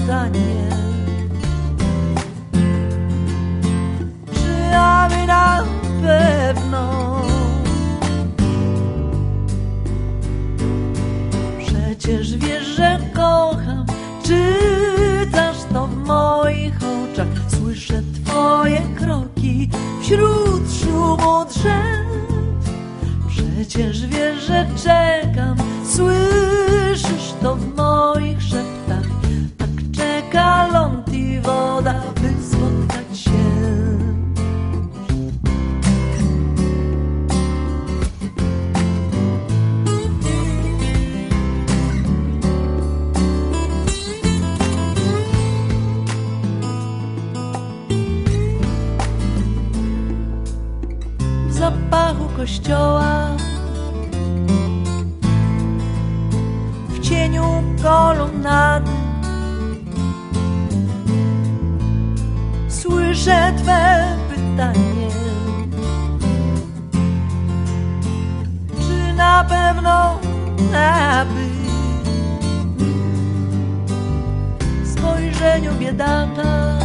pytanie, czy aby na pewno? Przecież wiesz, że kocham, czytasz to w moich oczach, słyszę twoje kroki wśród szumu drzew. Przecież wiesz, że czekam, słyszysz to w moich szeptach, tak czeka ląd i woda, by spotkać się. W zapachu kościoła, w cieniu kolumnady, słyszę twe pytanie, czy na pewno aby? W spojrzeniu biedaka,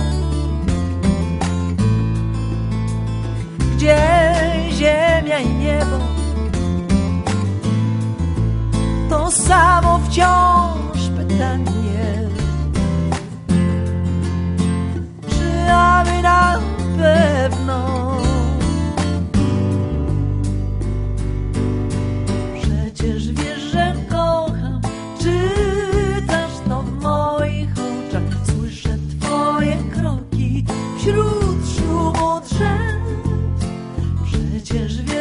gdzie ziemia i niebo to samo wciąż pytanie, czy aby na pewno? Przecież wiesz, że kocham, czytasz to w moich oczach, słyszę twoje kroki wśród szumu drzew. Przecież wiesz,